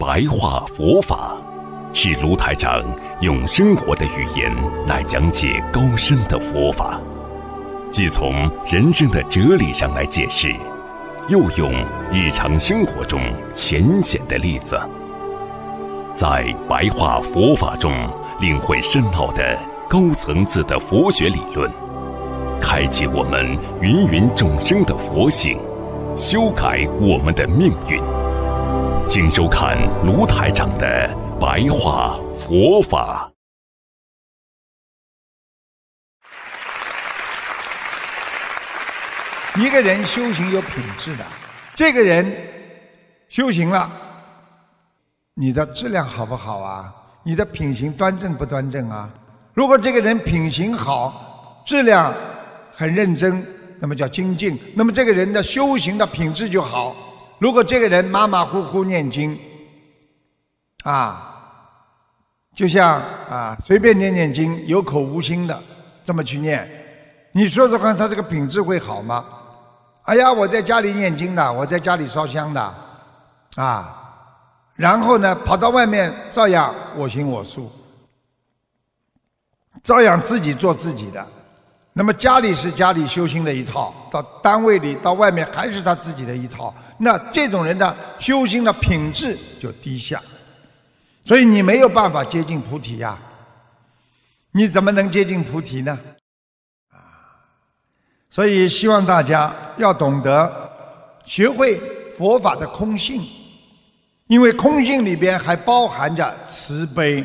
白话佛法，是卢台长用生活的语言来讲解高深的佛法，既从人生的哲理上来解释，又用日常生活中浅显的例子，在白话佛法中领会深奥的高层次的佛学理论，开启我们芸芸众生的佛性，修改我们的命运。请收看卢台长的白话佛法。 一个人修行有品质的，这个人修行了，你的质量好不好啊？你的品行端正不端正啊？如果这个人品行好，质量很认真，那么叫精进，那么这个人的修行的品质就好。如果这个人马马虎虎念经就像随便念念经，有口无心的这么去念，你说说看他这个品质会好吗？哎呀，我在家里念经的，我在家里烧香的然后呢跑到外面照样我行我素，照样自己做自己的。那么家里是家里修行的一套，到单位里到外面还是他自己的一套，那这种人的修行的品质就低下，所以你没有办法接近菩提呀。你怎么能接近菩提呢？所以希望大家要懂得学会佛法的空性，因为空性里边还包含着慈悲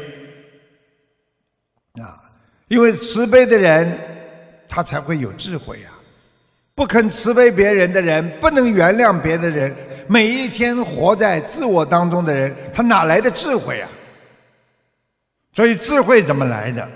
因为慈悲的人他才会有智慧不肯慈悲别人的人，不能原谅别的人，每一天活在自我当中的人，他哪来的智慧所以智慧怎么来的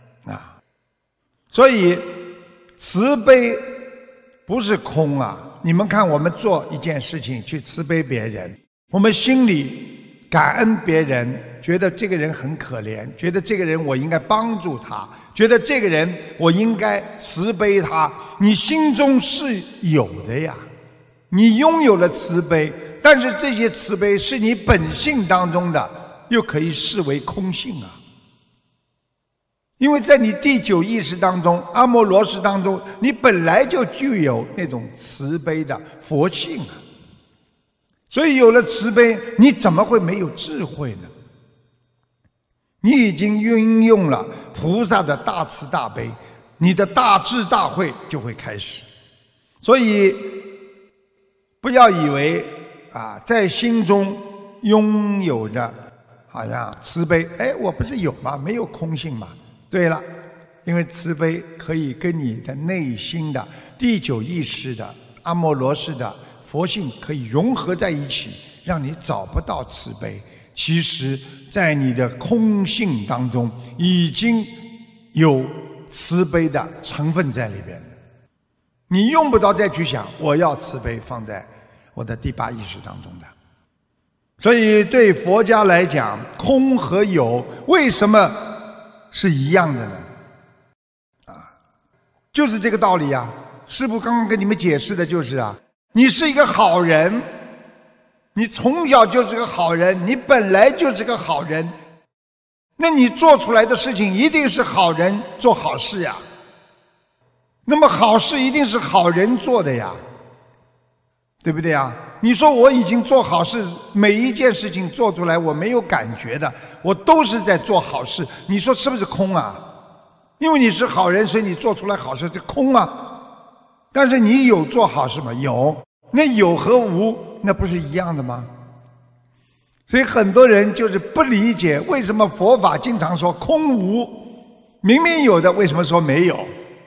所以慈悲不是空你们看，我们做一件事情去慈悲别人，我们心里感恩别人，觉得这个人很可怜，觉得这个人我应该帮助他，觉得这个人我应该慈悲他，你心中是有的呀，你拥有了慈悲，但是这些慈悲是你本性当中的，又可以视为空性因为在你第九意识当中，阿摩罗识当中，你本来就具有那种慈悲的佛性所以有了慈悲，你怎么会没有智慧呢？你已经运用了菩萨的大慈大悲，你的大智大慧就会开始。所以不要以为在心中拥有着好像慈悲，我不是有吗？没有空性吗？对了，因为慈悲可以跟你的内心的第九意识的阿摩罗识的佛性可以融合在一起，让你找不到慈悲。其实在你的空性当中已经有慈悲的成分在里边，你用不着再去想我要慈悲放在我的第八意识当中的。所以对佛家来讲，空和有为什么是一样的呢？就是这个道理师父刚刚跟你们解释的就是你是一个好人，你从小就是个好人，你本来就是个好人，那你做出来的事情一定是好人做好事那么好事一定是好人做的对不对你说我已经做好事，每一件事情做出来我没有感觉的，我都是在做好事，你说是不是空因为你是好人，所以你做出来好事，这空但是你有做好事吗？有。那有和无那不是一样的吗？所以很多人就是不理解为什么佛法经常说空无，明明有的为什么说没有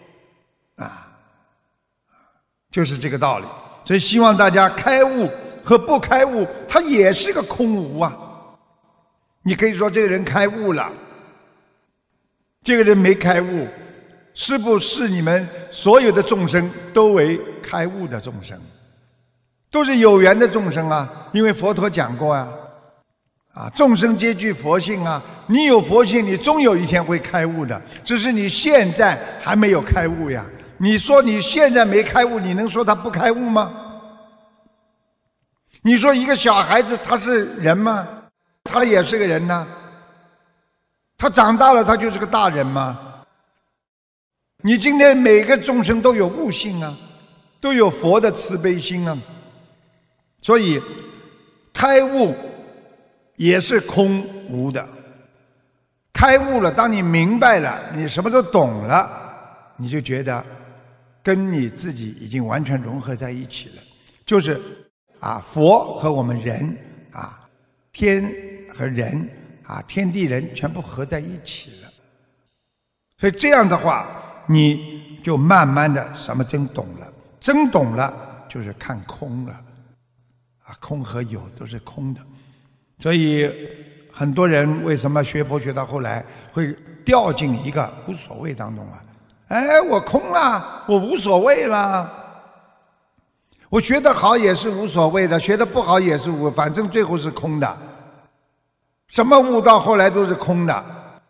就是这个道理。所以希望大家开悟和不开悟它也是个空无你可以说这个人开悟了，这个人没开悟，师父视你们所有的众生都为开悟的众生，都是有缘的众生因为佛陀讲过众生皆具佛性你有佛性，你终有一天会开悟的，只是你现在还没有开悟你说你现在没开悟，你能说他不开悟吗？你说一个小孩子他是人吗？ 他也是个人呢？他长大了，他就是个大人吗？你今天每个众生都有悟性啊，都有佛的慈悲心啊，所以开悟也是空无的。开悟了，当你明白了，你什么都懂了，你就觉得跟你自己已经完全融合在一起了，就是佛和我们人天和人天地人全部合在一起了。所以这样的话，你就慢慢的什么真懂了，真懂了就是看空了空和有都是空的。所以很多人为什么学佛学到后来会掉进一个无所谓当中我空了，我无所谓了，我学得好也是无所谓的，学得不好也是反正最后是空的。什么悟到后来都是空的，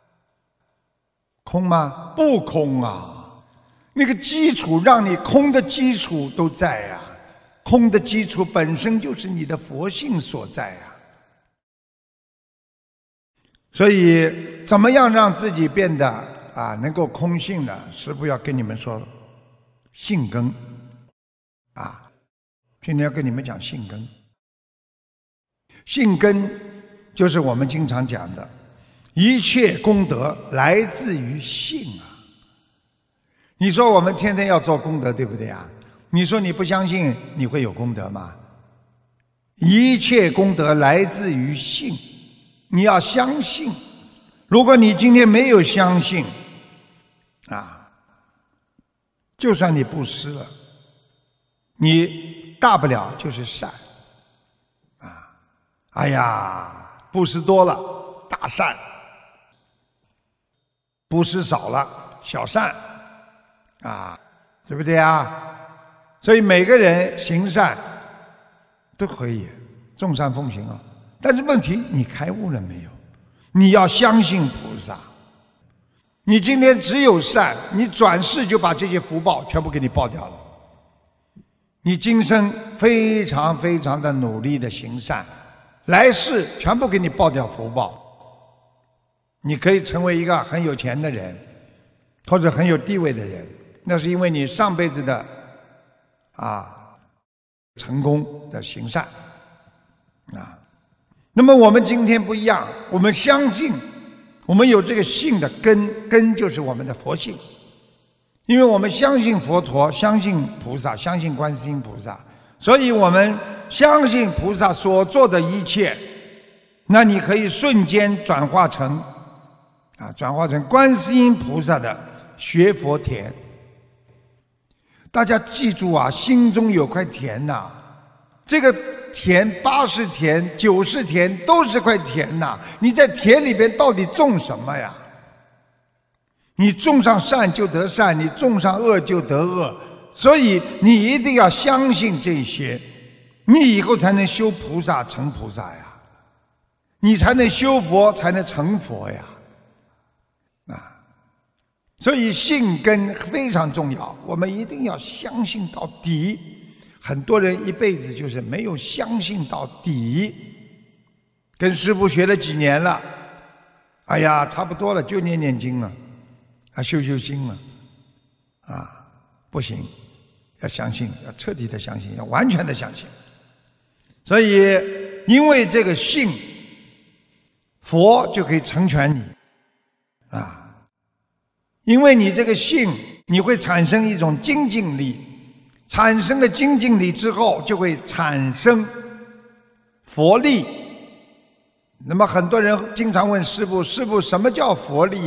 空吗？不空啊！那个基础让你空的基础都在啊，空的基础本身就是你的佛性所在啊。所以怎么样让自己变得能够空性呢？师父要跟你们说性根今天要跟你们讲性根。性根就是我们经常讲的一切功德来自于性你说我们天天要做功德，对不对你说你不相信你会有功德吗？一切功德来自于性，你要相信。如果你今天没有相信就算你布施了，你大不了就是善布施多了大善，布施少了小善对不对所以每个人行善都可以众善奉行但是问题你开悟了没有？你要相信菩萨。你今天只有善，你转世就把这些福报全部给你报掉了。你今生非常非常的努力的行善，来世全部给你报掉福报。你可以成为一个很有钱的人，或者很有地位的人，那是因为你上辈子的成功的行善那么我们今天不一样，我们相信，我们有这个性的根就是我们的佛性。因为我们相信佛陀，相信菩萨，相信观世音菩萨，所以我们相信菩萨所做的一切，那你可以瞬间转化成观世音菩萨的学佛田。大家记住心中有块田这个田80田90田都是块田你在田里边到底种什么呀？你种上善就得善，你种上恶就得恶，所以你一定要相信这些，你以后才能修菩萨成菩萨你才能修佛才能成佛所以信根非常重要，我们一定要相信到底。很多人一辈子就是没有相信到底，跟师父学了几年了，差不多了，就念念经了修心了不行，要相信，要彻底的相信，要完全的相信。所以因为这个信，佛就可以成全你因为你这个信，你会产生一种精进力，产生了精进力之后就会产生佛力。那么很多人经常问师父，师父什么叫佛力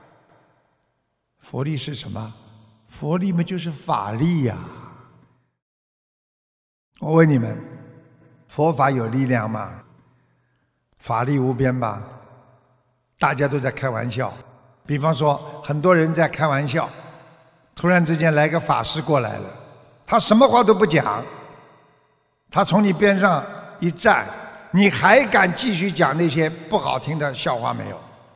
佛力是什么？佛力嘛就是法力我问你们，佛法有力量吗？法力无边吧？大家都在开玩笑。比方说很多人在开玩笑，突然之间来个法师过来了，他什么话都不讲，他从你边上一站，你还敢继续讲那些不好听的笑话没有？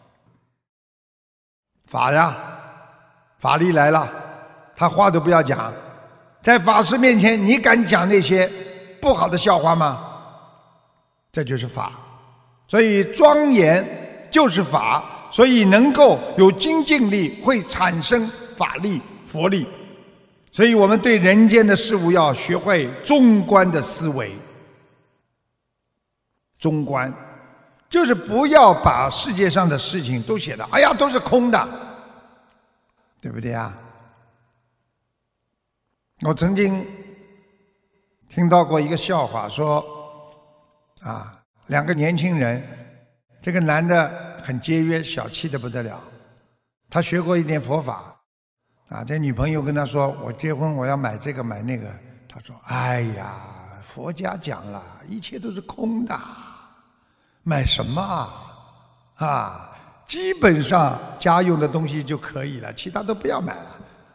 法力来了，他话都不要讲，在法师面前你敢讲那些不好的笑话吗？这就是法。 所以庄严就是法，所以能够有精进力，会产生法力、佛力。所以我们对人间的事物要学会中观的思维。中观就是不要把世界上的事情都写的哎呀都是空的，对不对啊？我曾经听到过一个笑话，说两个年轻人，这个男的很节约，小气的不得了，他学过一点佛法这女朋友跟他说，我结婚我要买这个买那个，他说哎呀，佛家讲了一切都是空的，买什么基本上家用的东西就可以了，其他都不要买了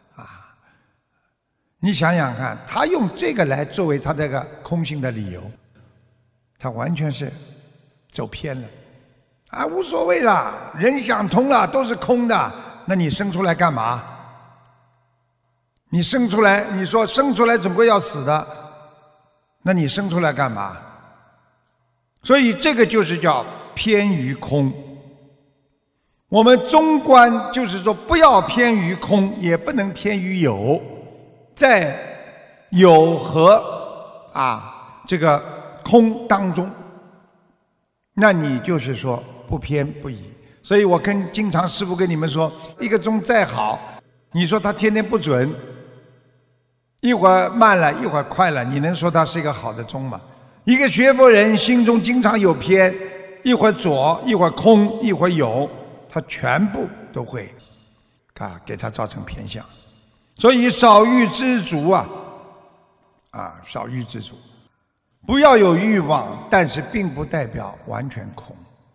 你想想看，他用这个来作为他这个空性的理由，他完全是走偏了无所谓了，人想通了都是空的，那你生出来干嘛？你生出来，你说生出来总归要死的，那你生出来干嘛？所以这个就是叫偏于空。我们中观就是说，不要偏于空，也不能偏于有，在有和这个空当中，那你就是说不偏不倚。所以我经常师父跟你们说，一个钟再好，你说它天天不准，一会儿慢了一会儿快了，你能说它是一个好的钟吗？一个学佛人心中经常有偏，一会儿左一会儿空一会儿有，他全部都会给他造成偏向。所以少欲知足少欲知足，不要有欲望，但是并不代表完全空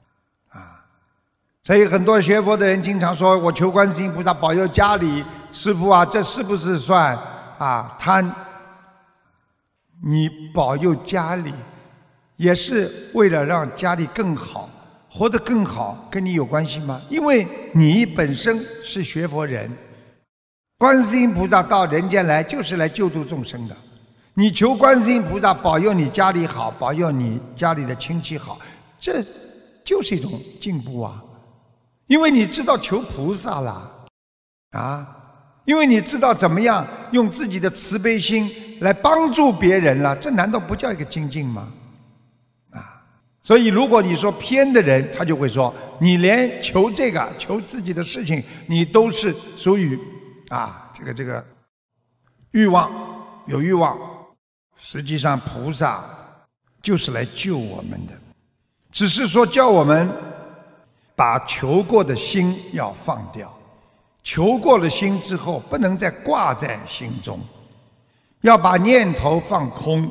所以很多学佛的人经常说，我求观世音菩萨保佑家里，师父这是不是算贪？你保佑家里也是为了让家里更好，活得更好，跟你有关系吗？因为你本身是学佛人，观世音菩萨到人间来就是来救度众生的，你求观世音菩萨保佑你家里好，保佑你家里的亲戚好，这就是一种进步因为你知道求菩萨了因为你知道怎么样用自己的慈悲心来帮助别人了，这难道不叫一个精进吗？所以如果你说偏的人，他就会说你连求这个求自己的事情，你都是属于这个欲望，有欲望。实际上菩萨就是来救我们的，只是说叫我们把求过的心要放掉，求过了心之后不能再挂在心中，要把念头放空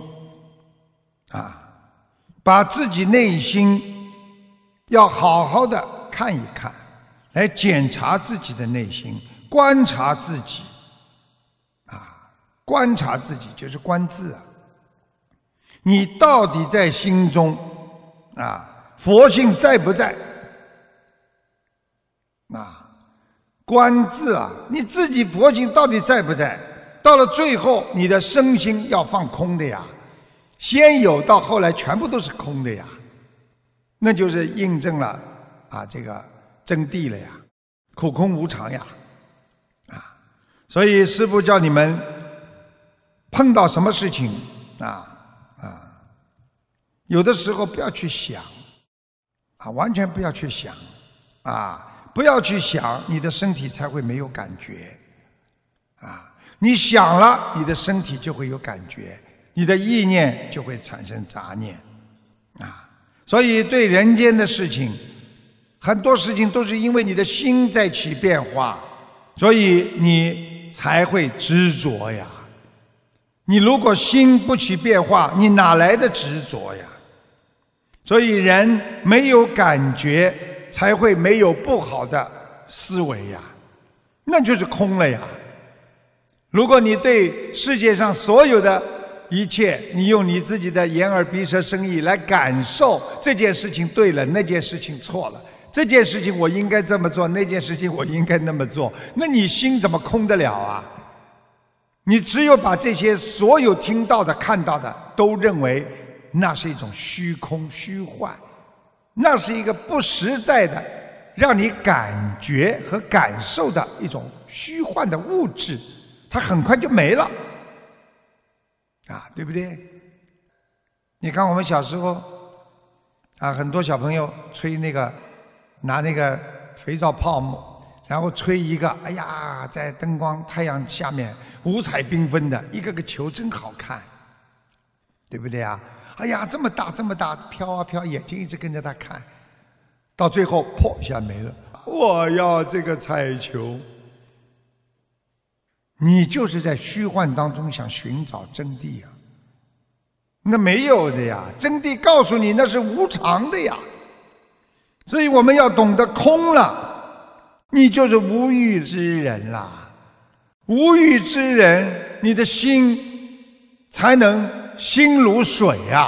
把自己内心要好好的看一看，来检查自己的内心，观察自己观察自己就是观自你到底在心中佛性在不在观自你自己佛性到底在不在？到了最后你的身心要放空的呀，先有到后来全部都是空的呀，那就是印证了这个真谛了呀，苦空无常呀所以师父叫你们碰到什么事情有的时候不要去想完全不要去想不要去想，你的身体才会没有感觉你想了，你的身体就会有感觉，你的意念就会产生杂念所以对人间的事情，很多事情都是因为你的心在起变化，所以你才会执着呀。你如果心不起变化，你哪来的执着呀？所以人没有感觉，才会没有不好的思维呀，那就是空了呀。如果你对世界上所有的一切，你用你自己的眼耳鼻舌身意来感受这件事情对了，那件事情错了，这件事情我应该这么做，那件事情我应该那么做，那你心怎么空得了啊？你只有把这些所有听到的看到的都认为那是一种虚空虚幻那是一个不实在的，让你感觉和感受的一种虚幻的物质，它很快就没了，对不对？你看我们小时候，很多小朋友吹拿那个肥皂泡沫，然后吹一个，哎呀，在灯光太阳下面五彩缤纷的一个个球，真好看，对不对啊？哎呀，这么大这么大，飘啊飘，眼睛一直跟着它看，到最后砰一下没了。我要这个彩球。你就是在虚幻当中想寻找真谛啊，那没有的呀，真谛告诉你那是无常的呀。所以我们要懂得空了，你就是无欲之人啦。无欲之人，你的心才能心如水啊。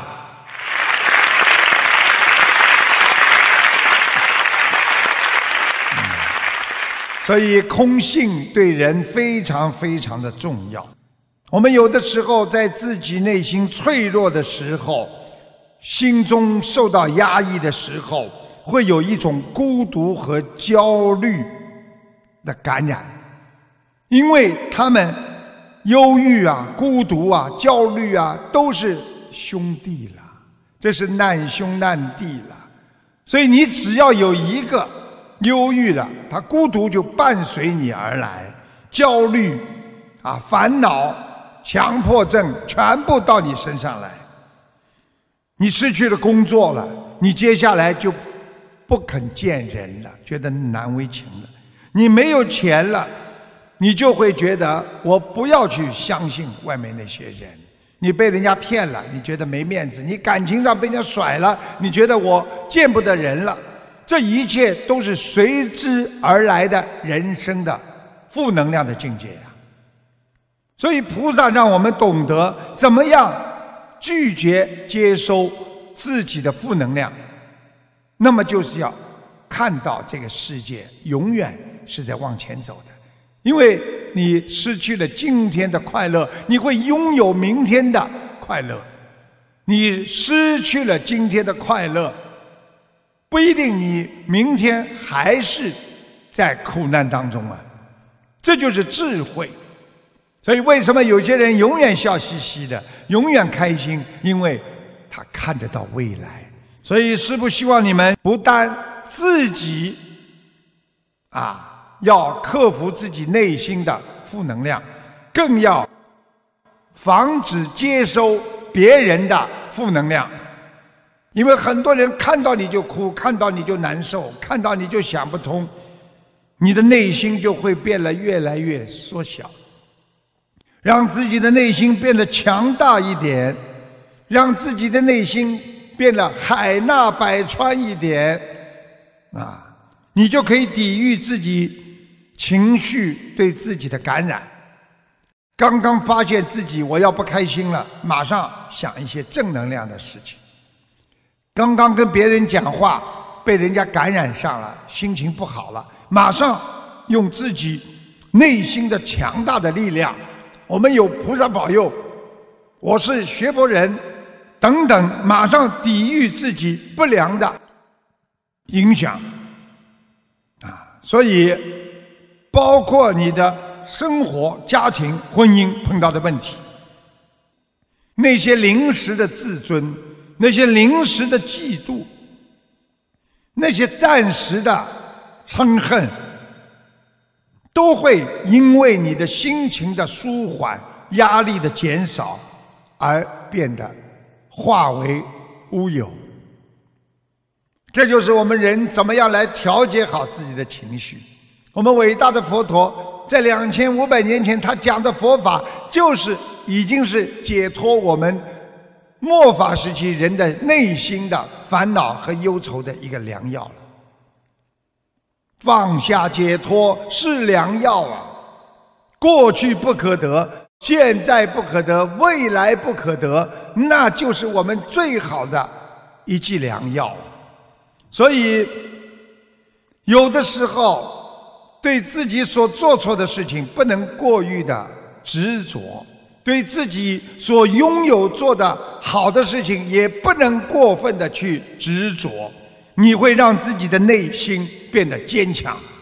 所以空性对人非常非常的重要。我们有的时候在自己内心脆弱的时候，心中受到压抑的时候，会有一种孤独和焦虑的感染，因为他们忧郁啊、孤独啊、焦虑啊，都是兄弟了，这是难兄难弟了。所以你只要有一个忧郁了，他孤独就伴随你而来，焦虑烦恼、强迫症全部到你身上来。你失去了工作了，你接下来就不肯见人了，觉得难为情了。你没有钱了，你就会觉得我不要去相信外面那些人。你被人家骗了，你觉得没面子；你感情上被人家甩了，你觉得我见不得人了。这一切都是随之而来的人生的负能量的境界呀。所以菩萨让我们懂得怎么样拒绝接收自己的负能量，那么就是要看到这个世界永远是在往前走的。因为你失去了今天的快乐，你会拥有明天的快乐。你失去了今天的快乐，不一定你明天还是在苦难当中啊。这就是智慧。所以为什么有些人永远笑嘻嘻的，永远开心？因为他看得到未来。所以师父希望你们不但自己要克服自己内心的负能量，更要防止接收别人的负能量。因为很多人看到你就哭，看到你就难受，看到你就想不通，你的内心就会变得越来越缩小。让自己的内心变得强大一点，让自己的内心变得海纳百川一点你就可以抵御自己情绪对自己的感染。刚刚发现自己我要不开心了，马上想一些正能量的事情。刚刚跟别人讲话被人家感染上了，心情不好了，马上用自己内心的强大的力量，我们有菩萨保佑，我是学佛人等等，马上抵御自己不良的影响所以包括你的生活、家庭、婚姻碰到的问题，那些临时的自尊，那些临时的嫉妒，那些暂时的嗔恨，都会因为你的心情的舒缓、压力的减少而变得化为乌有。这就是我们人怎么样来调节好自己的情绪。我们伟大的佛陀在2500年前他讲的佛法，就是已经是解脱我们末法时期人的内心的烦恼和忧愁的一个良药了。放下解脱是良药过去不可得，现在不可得，未来不可得，那就是我们最好的一剂良药。所以有的时候对自己所做错的事情不能过于的执着，对自己所拥有做的好的事情也不能过分的去执着。 你会让自己的内心变得坚强。